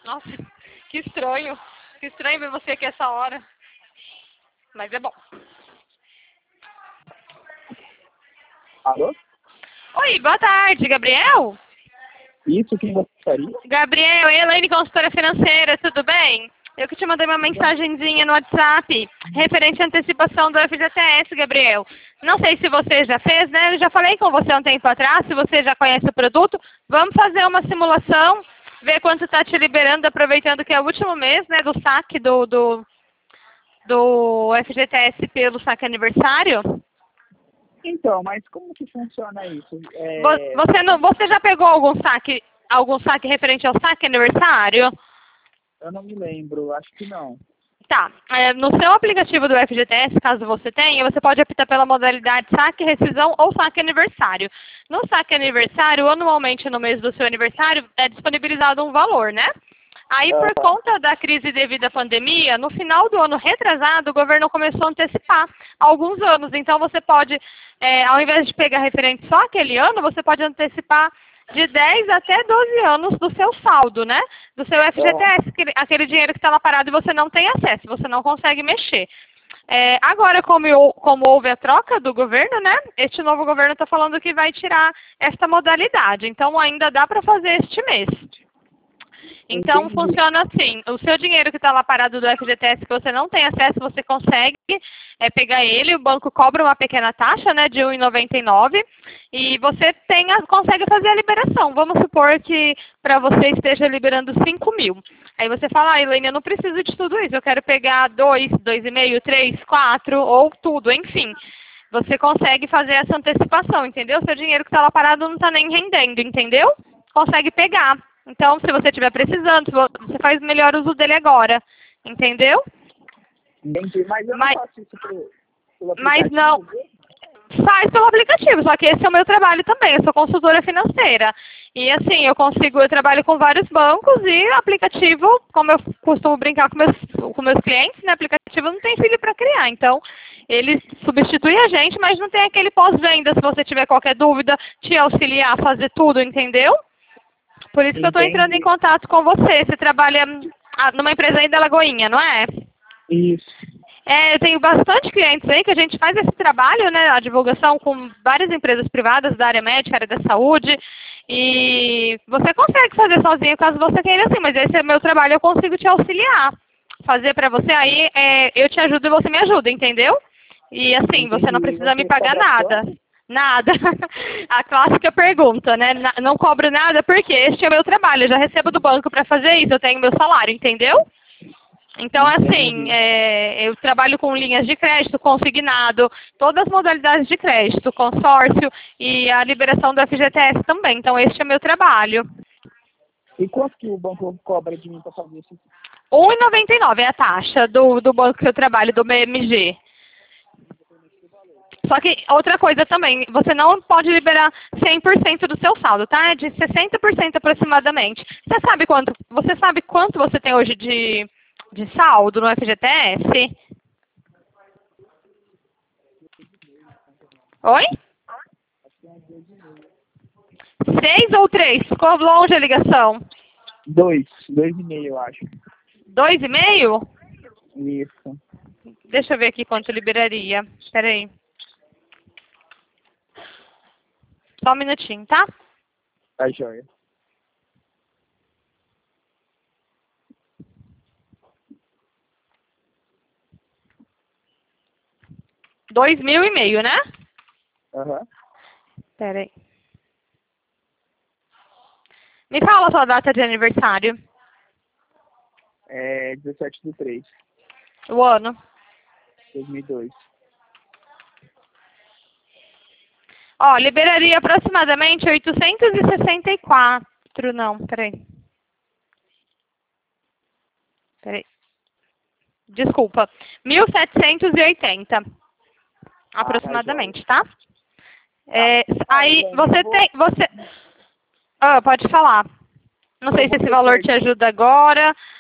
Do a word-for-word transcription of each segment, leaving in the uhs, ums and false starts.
Nossa, que estranho. Que estranho ver você aqui essa hora. Mas é bom. Alô? Oi, boa tarde, Gabriel? Isso, quem gostaria? Gabriel, Elaine, consultora financeira, tudo bem? Eu que te mandei uma mensagenzinha no WhatsApp, referente à antecipação do F G T S, Gabriel. Não sei se você já fez, né? Eu já falei com você há um tempo atrás, se você já conhece o produto. Vamos fazer uma simulação, ver quanto está te liberando, aproveitando que é o último mês, né, do saque do, do, do F G T S pelo saque aniversário. Então, mas como que funciona isso? É... Vo- Você, não, você já pegou algum saque, algum saque referente ao saque aniversário? Eu não me lembro, acho que não. Tá. É, no seu aplicativo do F G T S, caso você tenha, você pode optar pela modalidade saque, rescisão ou saque aniversário. No saque aniversário, anualmente no mês do seu aniversário, é disponibilizado um valor, né? Aí, por Aham. conta da crise devido à pandemia, no final do ano retrasado, o governo começou a antecipar alguns anos. Então, você pode, é, ao invés de pegar referente só aquele ano, você pode antecipar de dez até doze anos do seu saldo, né? Do seu F G T S, aquele, aquele dinheiro que está lá parado e você não tem acesso, você não consegue mexer. É, agora, como, eu- como houve a troca do governo, né? Este novo governo está falando que vai tirar esta modalidade. Então, ainda dá para fazer este mês. Então, Entendi. funciona assim, o seu dinheiro que está lá parado do F G T S que você não tem acesso, você consegue é, pegar ele, o banco cobra uma pequena taxa, né, de um real e noventa e nove centavos, e você tem a, consegue fazer a liberação. Vamos supor que para você esteja liberando cinco mil. Aí você fala, ah, Elaine, eu não preciso de tudo isso, eu quero pegar dois, dois e meio, três, quatro, ou tudo, enfim. Você consegue fazer essa antecipação, entendeu? Seu dinheiro que está lá parado não está nem rendendo, entendeu? Consegue pegar. Então, se você estiver precisando, você faz melhor uso dele agora. Entendeu? Entendi, mas eu não Mas, faço isso pelo, pelo mas aplicativo. não. Faz pelo aplicativo, só que esse é o meu trabalho também. Eu sou consultora financeira. E assim, eu consigo, eu trabalho com vários bancos e aplicativo, como eu costumo brincar com meus, com meus clientes, né? Aplicativo não tem filho para criar. Então, ele substitui a gente, mas não tem aquele pós-venda, se você tiver qualquer dúvida, te auxiliar a fazer tudo, entendeu? Por isso que eu estou entrando em Entendi. contato com você. Você trabalha ah, numa empresa aí da Lagoinha, não é? Isso. É, eu tenho bastante clientes aí que a gente faz esse trabalho, né, a divulgação com várias empresas privadas da área médica, área da saúde, e você consegue fazer sozinho caso você queira assim, mas esse é o meu trabalho, eu consigo te auxiliar, fazer para você aí, é, eu te ajudo e você me ajuda, entendeu? E assim, você não Entendi. precisa me Você pagar cobra nada. quanto? Nada. A clássica pergunta, né? Na- Não cobro nada porque este é o meu trabalho, eu já recebo do banco para fazer isso, eu tenho meu salário, entendeu? Então, assim, Entendi. é, eu trabalho com linhas de crédito, consignado, todas as modalidades de crédito, consórcio e a liberação do F G T S também. Então, este é meu trabalho. E quanto que o banco cobra de mim para fazer isso? um real e noventa e nove é a taxa do, do banco que eu trabalho, do B M G. Só que outra coisa também, você não pode liberar cem por cento do seu saldo, tá? É de sessenta por cento aproximadamente. Você sabe quanto, você sabe quanto você tem hoje de, de saldo no F G T S? Oi? Seis ou três? Ficou longe a ligação? Dois. Dois e meio, eu acho. Dois e meio? Isso. Deixa eu ver aqui quanto liberaria. Espera aí. Só um minutinho, tá? Tá joia. Dois mil e meio, né? Aham. Espera aí. Me fala a sua data de aniversário. É dezessete de três O ano. de dois mil e dois. Ó, liberaria aproximadamente oitocentos e sessenta e quatro. Não, peraí. Peraí. Desculpa. mil setecentos e oitenta. Aproximadamente, tá? É, aí, você tem... Você... Ah, pode falar. Não sei se esse valor te ajuda agora.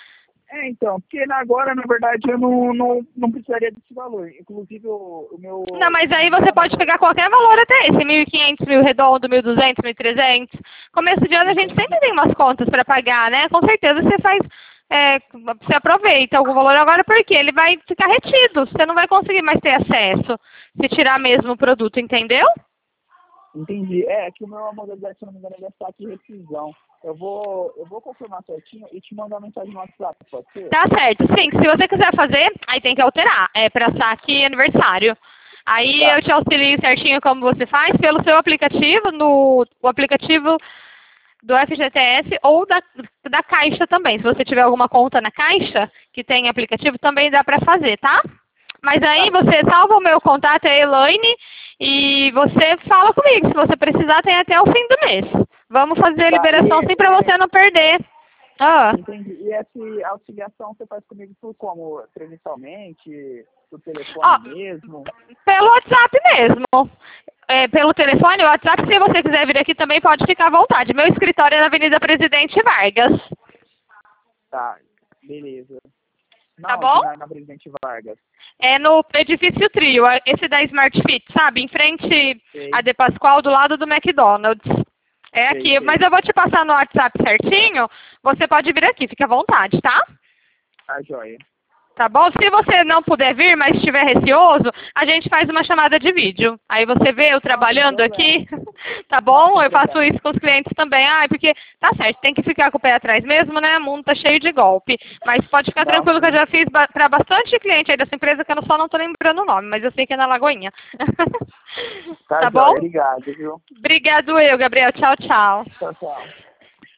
É, então, porque na- agora, na verdade, eu não, não, não precisaria desse valor. Inclusive, o, o meu... Não, mas aí você pode pegar qualquer valor até esse, mil e quinhentos, mil redondo, mil e duzentos, mil e trezentos. Começo de ano a gente sempre tem umas contas para pagar, né? Com certeza você faz, é, você aproveita algum valor agora porque ele vai ficar retido. Você não vai conseguir mais ter acesso se tirar mesmo o produto, entendeu? Entendi. É, que o meu modalidade, se não me engano, deve estar aqui rescisão. Eu vou, eu vou confirmar certinho e te mandar uma mensagem no WhatsApp, pode ser? Tá certo, sim. Se você quiser fazer, aí tem que alterar. É para saque e aniversário. Aí Tá. eu te auxilio certinho como você faz pelo seu aplicativo, no o aplicativo do F G T S ou da, da Caixa também. Se você tiver alguma conta na Caixa que tem aplicativo, também dá para fazer, tá? Mas aí Tá. você salva o meu contato, é a Elaine, e você fala comigo. Se você precisar, tem até o fim do mês. Vamos fazer a Tá, liberação e, sim para você não perder. Ah. entendi. E essa auxiliação você faz comigo por como? Presencialmente? Por telefone Ó, mesmo? pelo WhatsApp mesmo. É, pelo telefone, o WhatsApp, se você quiser vir aqui também pode ficar à vontade. Meu escritório é na Avenida Presidente Vargas. Tá, beleza. Tá Não, bom? aqui na, na Presidente Vargas. É no edifício Trio, esse da Smart Fit, sabe? Em frente Sei, a De Pascoal, do lado do McDonald's. É sei, aqui, sei. mas eu vou te passar no WhatsApp certinho. Você pode vir aqui, fique à vontade, tá? Tá, joia. Tá bom? Se você não puder vir, mas estiver receoso, a gente faz uma chamada de vídeo. Aí você vê eu trabalhando aqui, tá bom? Eu faço isso com os clientes também. Ah, porque tá certo, tem que ficar com o pé atrás mesmo, né? O mundo tá cheio de golpe. Mas pode ficar Não, tranquilo que eu sim. já fiz ba para bastante cliente aí dessa empresa que eu só não tô lembrando o nome, mas eu sei que é na Lagoinha. Tá, Tá bom? joia. Obrigado, viu? Obrigado eu, Gabriel. Tchau, tchau. Tchau, tchau.